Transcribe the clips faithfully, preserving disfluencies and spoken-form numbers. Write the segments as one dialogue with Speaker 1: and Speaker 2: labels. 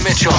Speaker 1: Mitchell,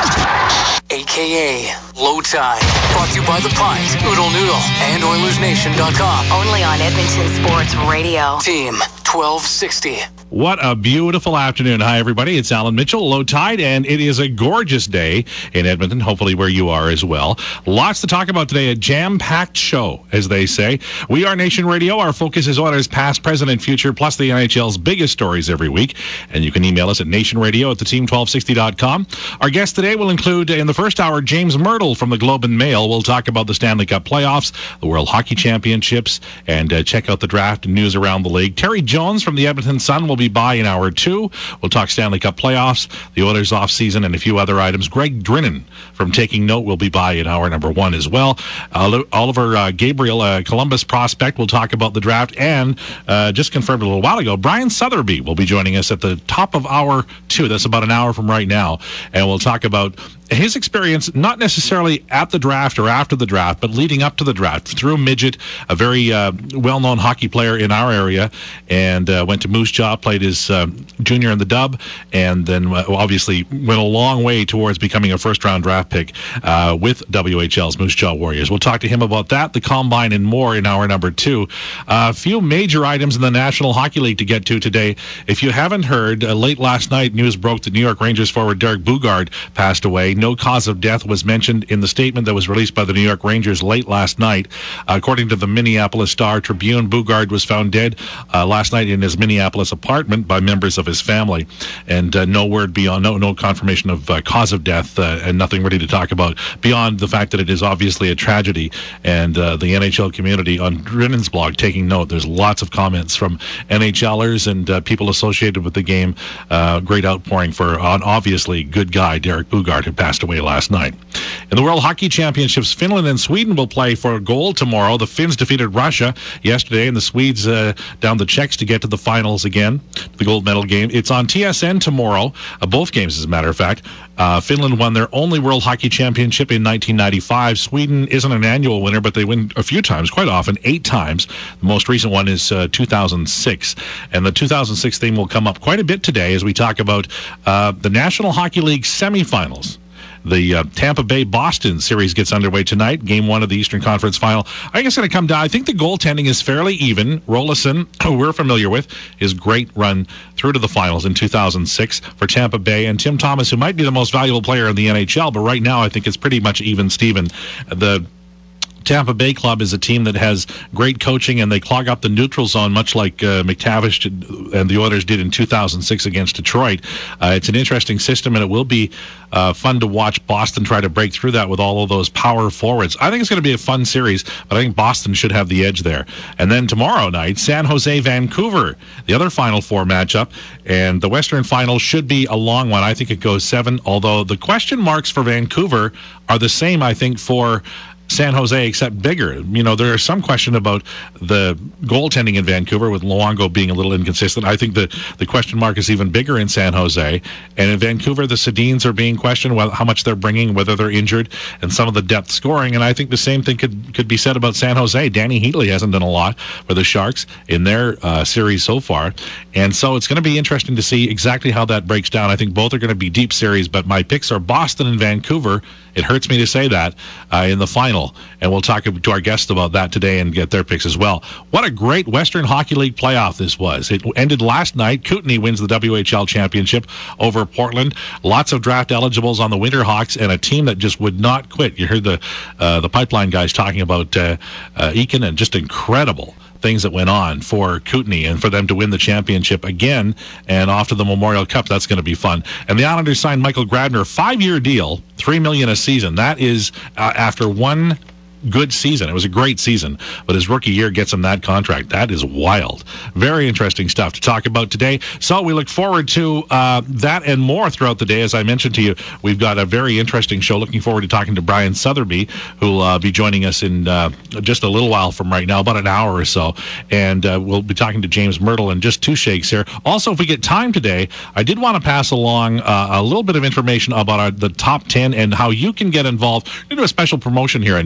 Speaker 1: a k a. Low Tide. Brought to you by The Pint, Oodle Noodle, and Oilers Nation dot com.
Speaker 2: Only on Edmonton Sports Radio.
Speaker 1: Team twelve sixty.
Speaker 3: What a beautiful afternoon. Hi, everybody. It's Alan Mitchell, Low Tide, and it is a gorgeous day in Edmonton, hopefully where you are as well. Lots to talk about today. A jam-packed show, as they say. We are Nation Radio. Our focus is Oilers past, present, and future, plus the N H L's biggest stories every week. And you can email us at nationradio at the team twelve sixty dot com. Our guest today will include, in the first hour, James Myrtle from the Globe and Mail. We'll talk about the Stanley Cup playoffs, the World Hockey Championships, and uh, check out the draft and news around the league. Terry Jones from the Edmonton Sun will be by in hour two. We'll talk Stanley Cup playoffs, the Oilers offseason, and a few other items. Greg Drinnan from Taking Note will be by in hour number one as well. Uh, Oliver uh, Gabriel, uh, Columbus prospect, will talk about the draft, and uh, just confirmed a little while ago, Brian Sotheby will be joining us at the top of hour two. That's about an hour from right now, and we'll talk about his experience, not necessarily at the draft or after the draft, but leading up to the draft. Through Midget, a very uh, well-known hockey player in our area, and uh, went to Moose Jaw, played his uh, junior in the Dub, and then uh, obviously went a long way towards becoming a first-round draft pick uh, with W H L's Moose Jaw Warriors. We'll talk to him about that, the Combine, and more in hour number two. A uh, few major items in the National Hockey League to get to today. If you haven't heard, uh, late last night, news broke that New York Rangers forward Derek Boogaard passed away. No cause of death was mentioned in the statement that was released by the New York Rangers late last night. Uh, according to the Minneapolis Star-Tribune, Boogaard was found dead uh, last night in his Minneapolis apartment by members of his family, and uh, no word beyond, no no confirmation of uh, cause of death, uh, and nothing really to talk about beyond the fact that it is obviously a tragedy. And uh, the N H L community on Drinnan's blog Taking Note, there's lots of comments from NHLers and uh, people associated with the game. Uh, great outpouring for an obviously good guy, Derek Boogaard, who passed away last night. In the World Hockey Championships, Finland and Sweden will play for gold tomorrow. The Finns defeated Russia yesterday, and the Swedes uh, down the Czechs to get to the finals again, the gold medal game. It's on T S N tomorrow, uh, both games as a matter of fact. Uh, Finland won their only World Hockey Championship in nineteen ninety-five. Sweden isn't an annual winner, but they win a few times, quite often, eight times. The most recent one is uh, two thousand six. And the two thousand six theme will come up quite a bit today as we talk about uh, the National Hockey League semifinals. The uh, Tampa Bay-Boston series gets underway tonight. Game one of the Eastern Conference Final. I think it's going to come down. I think the goaltending is fairly even. Rolison, who we're familiar with, his great run through to the finals in two thousand six for Tampa Bay. And Tim Thomas, who might be the most valuable player in the N H L, but right now I think it's pretty much even, Steven. The Tampa Bay club is a team that has great coaching, and they clog up the neutral zone, much like uh, McTavish and the Oilers did in two thousand six against Detroit. Uh, it's an interesting system, and it will be uh, fun to watch Boston try to break through that with all of those power forwards. I think it's going to be a fun series, but I think Boston should have the edge there. And then tomorrow night, San Jose, Vancouver, the other Final Four matchup, and the Western Final should be a long one. I think it goes seven, although the question marks for Vancouver are the same, I think, for San Jose, except bigger. You know, there is some question about the goaltending in Vancouver, with Luongo being a little inconsistent. I think the, the question mark is even bigger in San Jose. And in Vancouver, the Sedins are being questioned, well, how much they're bringing, whether they're injured, and some of the depth scoring. And I think the same thing could, could be said about San Jose. Danny Heatley hasn't done a lot for the Sharks in their uh, series so far. And so it's going to be interesting to see exactly how that breaks down. I think both are going to be deep series, but my picks are Boston and Vancouver. It hurts me to say that, uh, in the final. And we'll talk to our guests about that today and get their picks as well. What a great Western Hockey League playoff this was. It ended last night. Kootenay wins the W H L championship over Portland. Lots of draft eligibles on the Winterhawks, and a team that just would not quit. You heard the uh, the pipeline guys talking about uh, uh, Eakin, and just incredible things that went on for Kootenay and for them to win the championship again and off to the Memorial Cup. That's going to be fun. And the Islanders signed Michael Grabner, a five-year deal, three million dollars a season. That is uh, after one good season. It was a great season, but his rookie year gets him that contract. That is wild. Very interesting stuff to talk about today. So we look forward to uh, that and more throughout the day. As I mentioned to you, we've got a very interesting show. Looking forward to talking to Brian Sotheby, who will uh, be joining us in uh, just a little while from right now, about an hour or so. And uh, we'll be talking to James Myrtle in just two shakes here. Also, if we get time today, I did want to pass along uh, a little bit of information about our, the top ten and how you can get involved. We're going to do a special promotion here at Nation Radio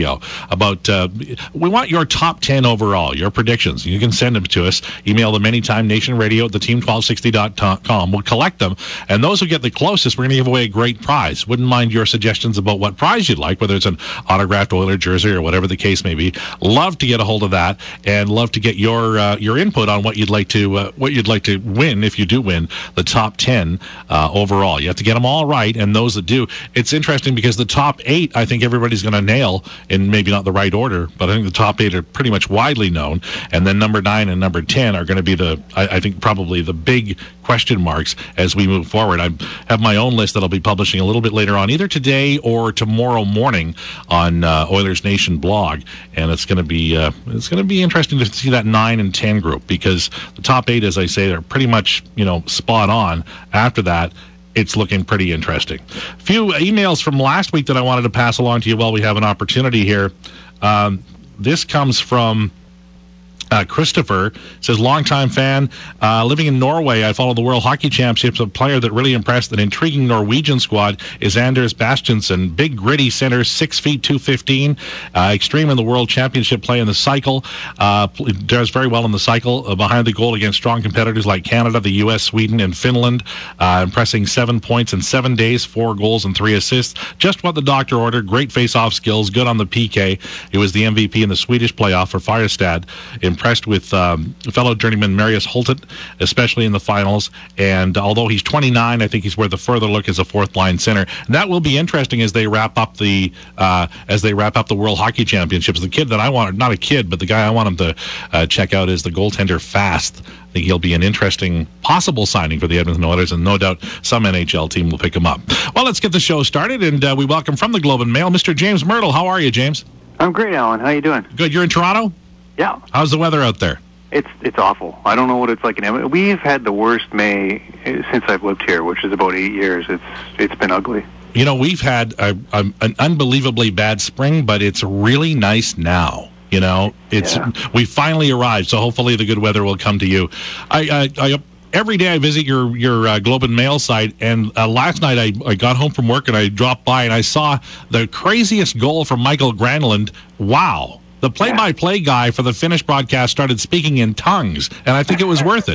Speaker 3: radio about, uh, we want your top ten overall, your predictions. You can send them to us. Email them anytime, nationradio at the team twelve sixty dot com. We'll collect them, and those who get the closest, we're going to give away a great prize. Wouldn't mind your suggestions about what prize you'd like, whether it's an autographed Oiler jersey or whatever the case may be. Love to get a hold of that, and love to get your uh, your input on what you'd like to uh, what you'd like to win if you do win the top ten uh, overall. You have to get them all right, and those that do, it's interesting because the top eight, I think everybody's going to nail in maybe not the right order, but I think the top eight are pretty much widely known, and then number nine and number ten are going to be the I, I think probably the big question marks as we move forward. I have my own list that I'll be publishing a little bit later on, either today or tomorrow morning on uh, Oilers Nation blog, and it's going to be uh, it's going to be interesting to see that nine and ten group, because the top eight, as I say, are pretty much you know spot on. After that, it's looking pretty interesting. A few emails from last week that I wanted to pass along to you while we have an opportunity here. Um, this comes from Uh, Christopher. Says, longtime fan, uh, living in Norway. I follow the World Hockey Championships. A player that really impressed an intriguing Norwegian squad is Anders Bastiansen. Big, gritty center, six feet, two fifteen. Uh, extreme in the World Championship play in the cycle. Uh, does very well in the cycle. Uh, behind the goal against strong competitors like Canada, the U S, Sweden, and Finland. Uh, impressing seven points in seven days, four goals and three assists. Just what the doctor ordered. Great face-off skills. Good on the P K. He was the M V P in the Swedish playoff for Färjestad. Impressed with um, fellow journeyman Marius Hultet, especially in the finals. And although he's twenty-nine, I think he's worth a further look as a fourth-line center. And that will be interesting as they wrap up the uh, as they wrap up the World Hockey Championships. The kid that I want, not a kid, but the guy I want him to uh, check out is the goaltender Fast. I think he'll be an interesting possible signing for the Edmonton Oilers, and no doubt some N H L team will pick him up. Well, let's get the show started, and uh, we welcome from the Globe and Mail, Mister James Myrtle. How are you, James?
Speaker 4: I'm great, Alan. How you doing?
Speaker 3: Good. You're in Toronto?
Speaker 4: Yeah.
Speaker 3: How's the weather out there?
Speaker 4: It's it's awful. I don't know what it's like in Edmonton. We've had the worst May since I've lived here, which is about eight years. It's It's been ugly.
Speaker 3: You know, we've had a, a, an unbelievably bad spring, but it's really nice now. You know, it's
Speaker 4: Yeah.
Speaker 3: we finally arrived, so hopefully the good weather will come to you. I, I, I every day I visit your your uh, Globe and Mail site, and uh, last night I, I got home from work and I dropped by and I saw the craziest goal from Michael Granlund. Wow. The play-by-play guy for the Finnish broadcast started speaking in tongues, and I think it was worth it.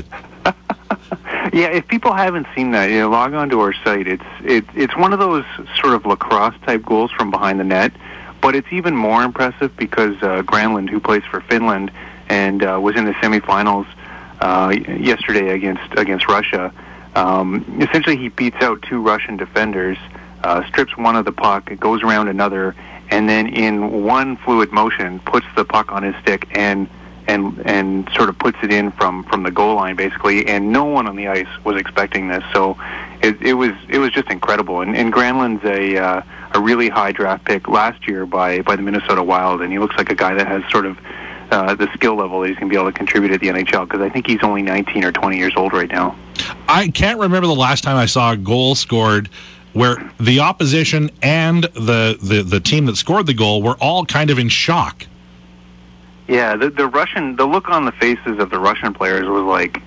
Speaker 4: Yeah, if people haven't seen that, you know, log on to our site. It's it, it's one of those sort of lacrosse-type goals from behind the net, but it's even more impressive because uh, Granlund, who plays for Finland and uh, was in the semifinals uh, yesterday against against Russia, um, essentially he beats out two Russian defenders, uh, strips one of the puck, it goes around another, and then in one fluid motion puts the puck on his stick and and and sort of puts it in from, from the goal line, basically, and no one on the ice was expecting this. So it, it was it was just incredible. And, and Granlund's a uh, a really high draft pick last year by, by the Minnesota Wild, and he looks like a guy that has sort of uh, the skill level that he's going to be able to contribute at the N H L, because I think he's only nineteen or twenty years old right now.
Speaker 3: I can't remember the last time I saw a goal scored where the opposition and the, the, the team that scored the goal were all kind of in shock.
Speaker 4: Yeah, the, the Russian, the look on the faces of the Russian players was like,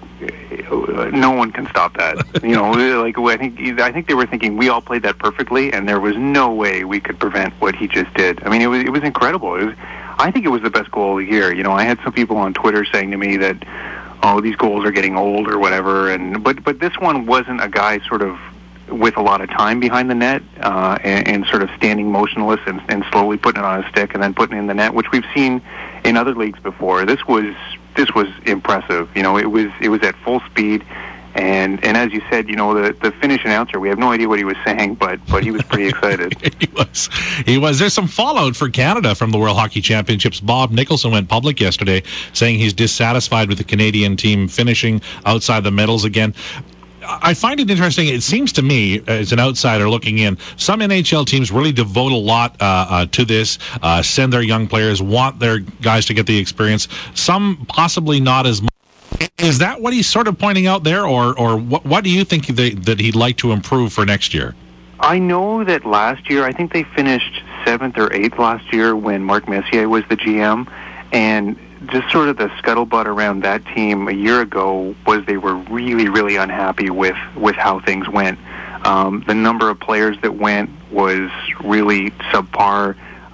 Speaker 4: no one can stop that. You know, like I think I think they were thinking we all played that perfectly, and there was no way we could prevent what he just did. I mean, it was it was incredible. It was, I think it was the best goal of the year. You know, I had some people on Twitter saying to me that, oh, these goals are getting old or whatever, and but but this one wasn't a guy sort of with a lot of time behind the net uh, and, and sort of standing motionless and, and slowly putting it on his stick and then putting it in the net, which we've seen in other leagues before. This was this was impressive. You know, it was it was at full speed, and and as you said, you know, the the Finnish announcer, we have no idea what he was saying, but but he was pretty excited.
Speaker 3: he was. He was. There's some fallout for Canada from the World Hockey Championships. Bob Nicholson went public yesterday saying he's dissatisfied with the Canadian team finishing outside the medals again. I find it interesting. It seems to me, as an outsider looking in, some N H L teams really devote a lot uh, uh, to this, uh, send their young players, want their guys to get the experience. Some possibly not as much. Is that what he's sort of pointing out there, or or what, what do you think they, that he'd like to improve for next year?
Speaker 4: I know that last year, I think they finished seventh or eighth last year when Mark Messier was the G M, and just sort of the scuttlebutt around that team a year ago was they were really, really unhappy with, with how things went. Um, the number of players that went was really subpar. Uh,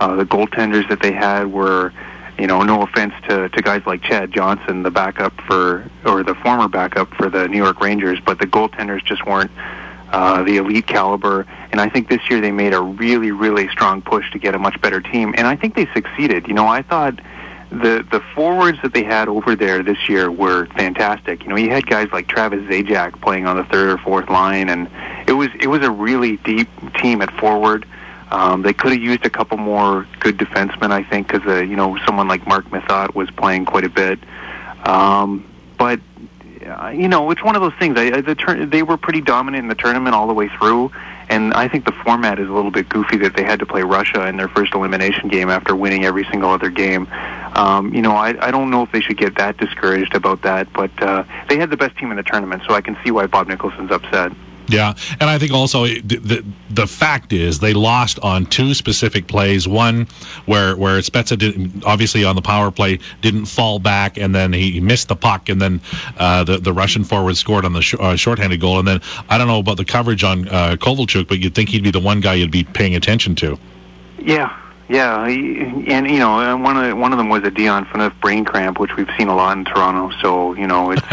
Speaker 4: Uh, the goaltenders that they had were, you know, no offense to, to guys like Chad Johnson, the backup for, or the former backup for the New York Rangers, but the goaltenders just weren't uh, the elite caliber. And I think this year they made a really, really strong push to get a much better team. And I think they succeeded. You know, I thought the the forwards that they had over there this year were fantastic. You know, you had guys like Travis Zajac playing on the third or fourth line, and it was it was a really deep team at forward. Um, they could have used a couple more good defensemen, I think, because uh, you know, someone like Mark Methot was playing quite a bit. Um, but uh, you know, it's one of those things. I, the tur- they were pretty dominant in the tournament all the way through, and I think the format is a little bit goofy that they had to play Russia in their first elimination game after winning every single other game. Um, you know, I, I don't know if they should get that discouraged about that, but uh, they had the best team in the tournament, so I can see why Bob Nicholson's upset.
Speaker 3: Yeah, and I think also the, the the fact is they lost on two specific plays. One where where Spezza didn't, obviously on the power play didn't fall back, and then he missed the puck, and then uh, the the Russian forward scored on the sh- uh, shorthanded goal. And then I don't know about the coverage on uh, Kovalchuk, but you'd think he'd be the one guy you'd be paying attention to.
Speaker 4: Yeah. Yeah, and you know, one of one of them was a Dion Phaneuf brain cramp, which we've seen a lot in Toronto. So you know, it's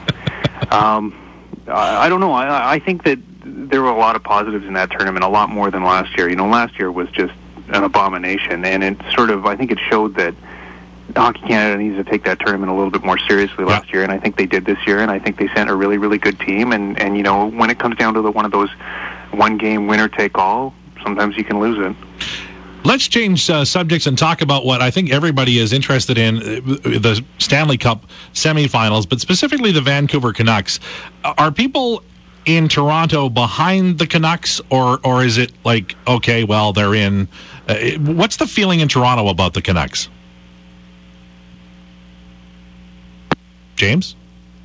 Speaker 4: um, I, I don't know. I, I think that there were a lot of positives in that tournament, a lot more than last year. You know, last year was just an abomination, and it sort of I think it showed that Hockey Canada needs to take that tournament a little bit more seriously last yeah. year, and I think they did this year. And I think they sent a really, really good team. And and you know, when it comes down to the one of those one game winner take all, sometimes you can lose it.
Speaker 3: Let's change uh, subjects and talk about what I think everybody is interested in, uh, the Stanley Cup semifinals, but specifically the Vancouver Canucks. Are people in Toronto behind the Canucks, or or is it like, okay, well, they're in? Uh, what's the feeling in Toronto about the Canucks? James?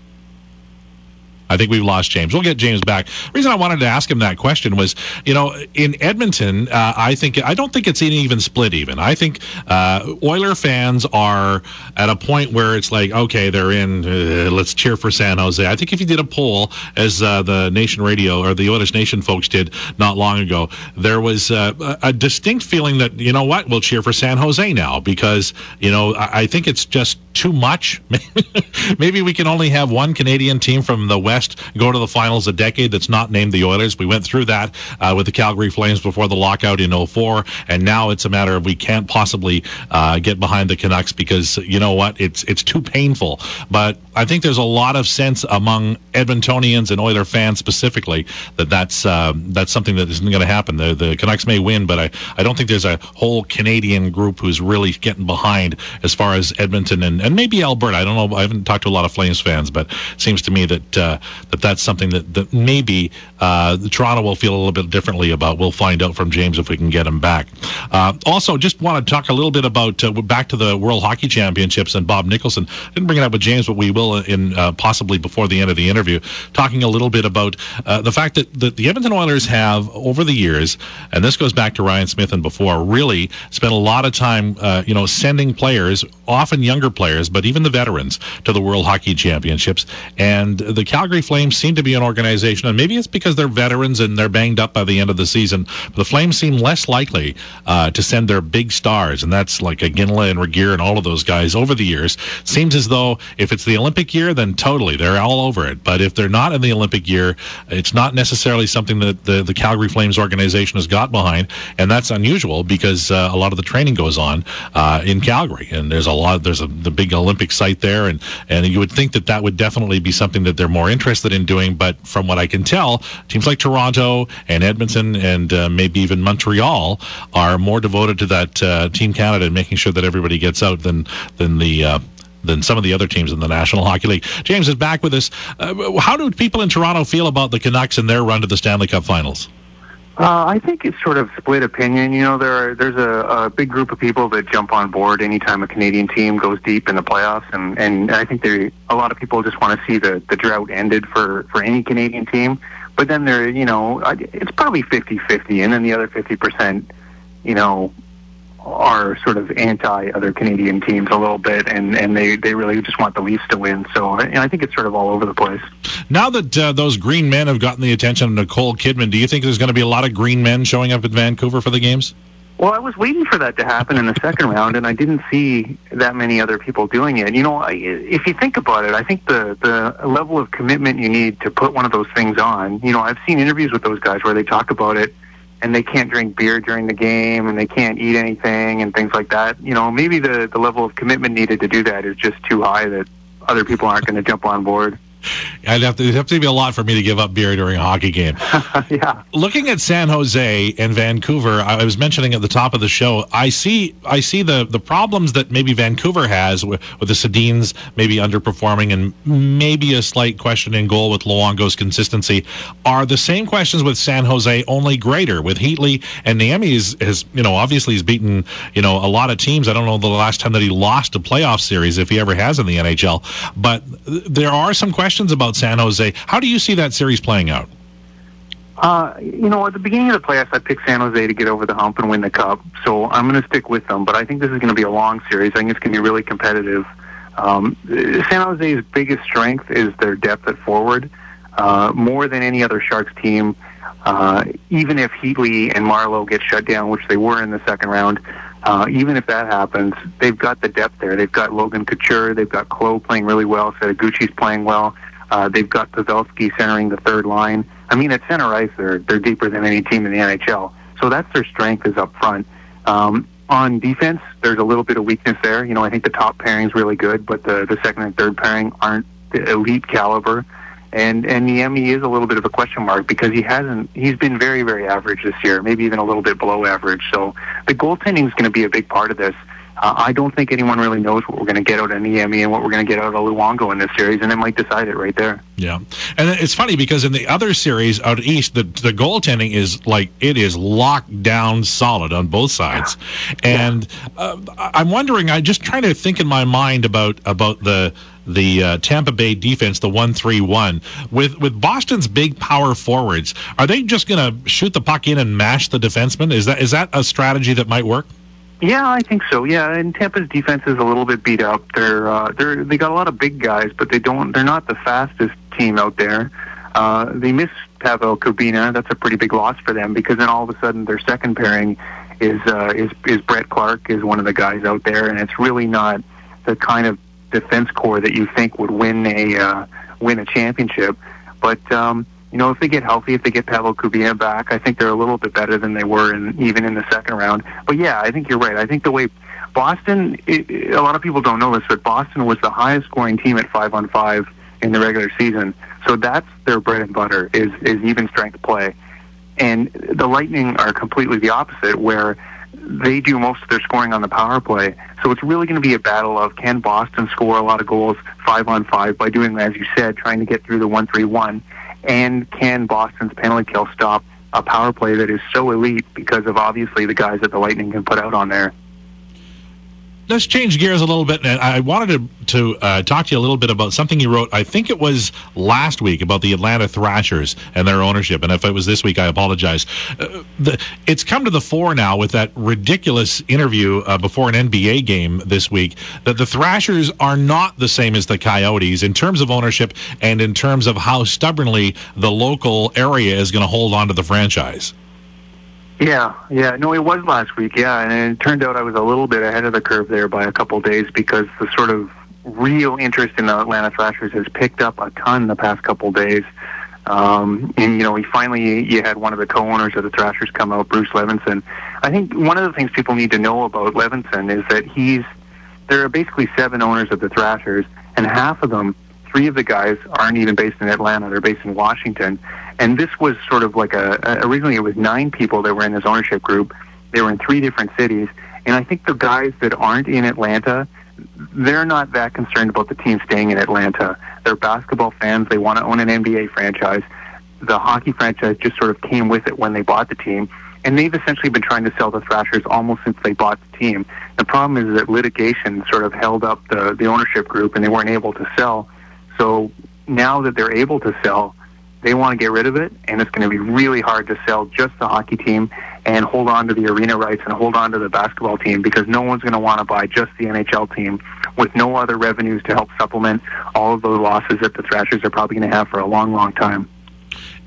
Speaker 3: I think we've lost James. We'll get James back. The reason I wanted to ask him that question was, you know, in Edmonton, uh, I think I don't think it's an even split. Even I think uh, Oiler fans are at a point where it's like, okay, they're in. Uh, let's cheer for San Jose. I think if you did a poll, as uh, the Nation Radio or the Oilers Nation folks did not long ago, there was uh, a distinct feeling that, you know what, we'll cheer for San Jose now because, you know, I, I think it's just too much. Maybe we can only have one Canadian team from the West go to the finals a decade that's not named the Oilers. We went through that uh, with the Calgary Flames before the lockout in oh four, and now it's a matter of we can't possibly uh, get behind the Canucks because, you know what, it's it's too painful. But I think there's a lot of sense among Edmontonians and Oiler fans specifically that that's, uh, that's something that isn't going to happen. The, the Canucks may win, but I, I don't think there's a whole Canadian group who's really getting behind as far as Edmonton and, and maybe Alberta. I don't know. I haven't talked to a lot of Flames fans, but it seems to me that uh, that that's something that, that maybe uh, Toronto will feel a little bit differently about. We'll find out from James if we can get him back. Uh, also, just want to talk a little bit about uh, back to the World Hockey Championships and Bob Nicholson. Didn't bring it up with James, but we will in uh, possibly before the end of the interview, talking a little bit about uh, the fact that the, the Edmonton Oilers have, over the years, and this goes back to Ryan Smith and before, really spent a lot of time, uh, you know, sending players, often younger players, but even the veterans, to the World Hockey Championships. And the Calgary Flames seem to be an organization, and maybe it's because they're veterans and they're banged up by the end of the season, but the Flames seem less likely uh, to send their big stars, and that's like a Ginla and Regeer and all of those guys over the years. Seems as though if it's the Olympic year, then totally, they're all over it. But if they're not in the Olympic year, it's not necessarily something that the, the Calgary Flames organization has got behind, and that's unusual because uh, a lot of the training goes on uh, in Calgary, and there's a lot, there's a the big Olympic site there, and, and you would think that that would definitely be something that they're more interested in doing, but from what I can tell, teams like Toronto and Edmonton and uh, maybe even Montreal are more devoted to that uh, Team Canada and making sure that everybody gets out than than the uh, than some of the other teams in the National Hockey League. James is back with us. Uh, how do people in Toronto feel about the Canucks and their run to the Stanley Cup Finals?
Speaker 4: Uh, I think it's sort of split opinion. You know, there are, there's a, a big group of people that jump on board anytime a Canadian team goes deep in the playoffs, and, and I think there a lot of people just want to see the, the drought ended for, for any Canadian team. But then there, you know, it's probably fifty-fifty, and then the other fifty percent, you know, are sort of anti-other Canadian teams a little bit, and, and they, they really just want the Leafs to win. So and I think it's sort of all over the place.
Speaker 3: Now that uh, those green men have gotten the attention of Nicole Kidman, do you think there's going to be a lot of green men showing up in Vancouver for the games?
Speaker 4: Well, I was waiting for that to happen in the second round, and I didn't see that many other people doing it. You know, I, if you think about it, I think the, the level of commitment you need to put one of those things on, you know, I've seen interviews with those guys where they talk about it, and they can't drink beer during the game, and they can't eat anything, and things like that. You know, maybe the, the level of commitment needed to do that is just too high that other people aren't going to jump on board.
Speaker 3: I'd have to, it'd have to be a lot for me to give up beer during a hockey game.
Speaker 4: Yeah.
Speaker 3: Looking at San Jose and Vancouver, I was mentioning at the top of the show, I see I see the, the problems that maybe Vancouver has with, with the Sedins maybe underperforming and maybe a slight question in goal with Luongo's consistency are the same questions with San Jose, only greater with Heatley, and Niemi is, is you know, obviously he's beaten, you know, a lot of teams. I don't know the last time that he lost a playoff series, if he ever has in the N H L, but there are some questions about San Jose. How do you see that series playing out?
Speaker 4: Uh, you know, at the beginning of the playoffs, I picked San Jose to get over the hump and win the Cup, so I'm going to stick with them, but I think this is going to be a long series. I think it's going to be really competitive. Um, San Jose's biggest strength is their depth at forward. Uh, more than any other Sharks team, uh, even if Heatley and Marleau get shut down, which they were in the second round, Uh, even if that happens, they've got the depth there. They've got Logan Couture. They've got Klo playing really well. Setaguchi's playing well. Uh, they've got Pavelski centering the third line. I mean, at center ice, they're, they're deeper than any team in the N H L. So that's their strength is up front. Um, on defense, there's a little bit of weakness there. You know, I think the top pairing's really good, but the, the second and third pairing aren't the elite caliber. And and Niemi is a little bit of a question mark because he hasn't. He's been very, very average this year, maybe even a little bit below average. So the goaltending is going to be a big part of this. Uh, I don't think anyone really knows what we're going to get out of Niemi and what we're going to get out of Luongo in this series, and it might decide it right there.
Speaker 3: Yeah, and it's funny because in the other series out east, the the goaltending is like it is locked down solid on both sides, yeah. and uh, I'm wondering. I'm just trying to think in my mind about about the. the uh, Tampa Bay defense, the one three one. With with Boston's big power forwards, are they just going to shoot the puck in and mash the defenseman? Is that is that a strategy that might work?
Speaker 4: Yeah, I think so. Yeah, and Tampa's defense is a little bit beat up. They're uh, they're they got a lot of big guys, but they don't. They're not the fastest team out there. Uh, they miss Pavel Kubina. That's a pretty big loss for them because then all of a sudden their second pairing is uh, is is Brett Clark is one of the guys out there, and it's really not the kind of defense core that you think would win a uh, win a championship. But um, you know, if they get healthy, if they get Pavel Kubina back, I think they're a little bit better than they were in, even in the second round. But yeah, I think you're right. I think the way Boston, it, it, a lot of people don't know this, but Boston was the highest scoring team at five on five in the regular season. So that's their bread and butter is is even strength play. And the Lightning are completely the opposite, where they do most of their scoring on the power play. So it's really going to be a battle of can Boston score a lot of goals five on five by doing, as you said, trying to get through the one three one, and can Boston's penalty kill stop a power play that is so elite because of obviously the guys that the Lightning can put out on there.
Speaker 3: Let's change gears a little bit, and I wanted to, to uh, talk to you a little bit about something you wrote, I think it was last week, about the Atlanta Thrashers and their ownership, and if it was this week, I apologize. Uh, the, it's come to the fore now with that ridiculous interview uh, before an N B A game this week, that the Thrashers are not the same as the Coyotes in terms of ownership and in terms of how stubbornly the local area is going to hold on to the franchise.
Speaker 4: Yeah, yeah. No, it was last week, yeah. And it turned out I was a little bit ahead of the curve there by a couple of days because the sort of real interest in the Atlanta Thrashers has picked up a ton the past couple of days. Um, and, you know, we finally, you had one of the co-owners of the Thrashers come out, Bruce Levinson. I think one of the things people need to know about Levinson is that he's, there are basically seven owners of the Thrashers, and half of them, three of the guys aren't even based in Atlanta, they're based in Washington. And this was sort of like a, originally it was nine people that were in this ownership group. They were in three different cities. And I think the guys that aren't in Atlanta, they're not that concerned about the team staying in Atlanta. They're basketball fans. They want to own an N B A franchise. The hockey franchise just sort of came with it when they bought the team. And they've essentially been trying to sell the Thrashers almost since they bought the team. The problem is that litigation sort of held up the, the ownership group and they weren't able to sell. So now that they're able to sell, they want to get rid of it, and it's going to be really hard to sell just the hockey team and hold on to the arena rights and hold on to the basketball team because no one's going to want to buy just the N H L team with no other revenues to help supplement all of those losses that the Thrashers are probably going to have for a long, long time.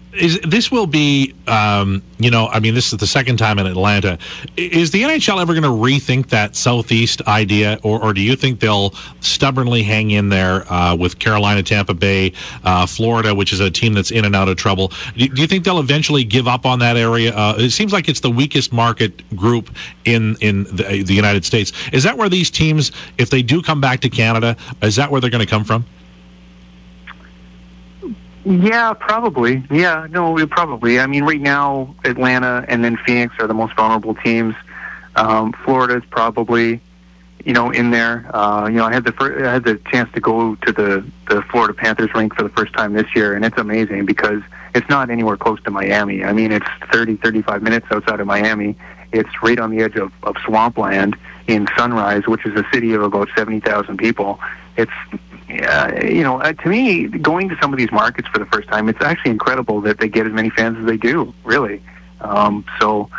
Speaker 3: is this will be, um, you know, I mean, this is the second time in Atlanta. Is the N H L ever going to rethink that Southeast idea, or, or do you think they'll stubbornly hang in there uh, with Carolina, Tampa Bay, uh, Florida, which is a team that's in and out of trouble? Do, do you think they'll eventually give up on that area? Uh, it seems like it's the weakest market group in, in the, the United States. Is that where these teams, if they do come back to Canada, is that where they're going to come from?
Speaker 4: Yeah, probably. Yeah, no, probably. I mean, right now, Atlanta and then Phoenix are the most vulnerable teams. Um, Florida's probably, you know, in there. Uh, you know, I had the fir- I had the chance to go to the, the Florida Panthers rink for the first time this year, and it's amazing because it's not anywhere close to Miami. I mean, it's thirty, thirty-five minutes outside of Miami. It's right on the edge of, of swampland in Sunrise, which is a city of about seventy thousand people. It's, uh, you know, uh, to me, going to some of these markets for the first time, it's actually incredible that they get as many fans as they do, really. Um, so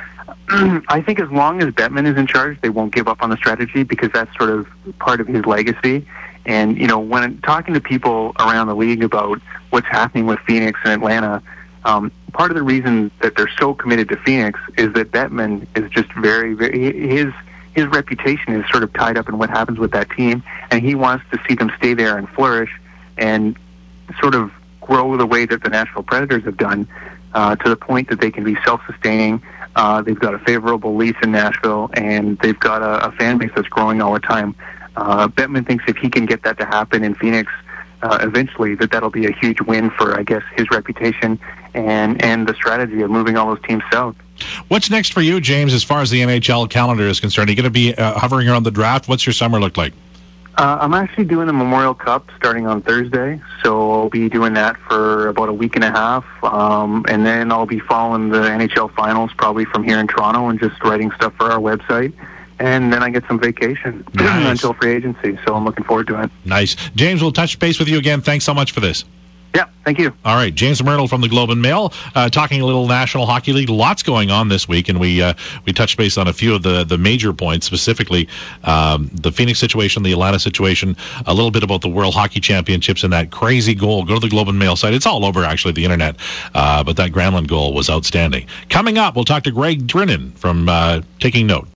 Speaker 4: I think as long as Bettman is in charge, they won't give up on the strategy because that's sort of part of his legacy. And, you know, when I'm talking to people around the league about what's happening with Phoenix and Atlanta, um, part of the reason that they're so committed to Phoenix is that Bettman is just very, very, his his reputation is sort of tied up in what happens with that team, and he wants to see them stay there and flourish and sort of grow the way that the Nashville Predators have done uh, to the point that they can be self-sustaining. Uh, they've got a favorable lease in Nashville, and they've got a, a fan base that's growing all the time. Uh, Bettman thinks if he can get that to happen in Phoenix uh, eventually, that that'll be a huge win for, I guess, his reputation and, and the strategy of moving all those teams south.
Speaker 3: What's next for you, James, as far as the N H L calendar is concerned? Are you going to be uh, hovering around the draft? What's your summer look like?
Speaker 4: Uh, I'm actually doing the Memorial Cup starting on Thursday, so I'll be doing that for about a week and a half, um, and then I'll be following the N H L finals probably from here in Toronto and just writing stuff for our website. And then I get some vacation
Speaker 3: nice.
Speaker 4: until free agency, so I'm looking forward to it.
Speaker 3: Nice. James, we'll touch base with you again. Thanks so much for this.
Speaker 4: Yeah, thank you.
Speaker 3: All right, James Myrtle from the Globe and Mail, uh, talking a little National Hockey League. Lots going on this week, and we uh, we touched base on a few of the, the major points, specifically um, the Phoenix situation, the Atlanta situation, a little bit about the World Hockey Championships and that crazy goal. Go to the Globe and Mail site. It's all over, actually, the internet, uh, but that Granlund goal was outstanding. Coming up, we'll talk to Greg Drinnan from uh, Taking Note.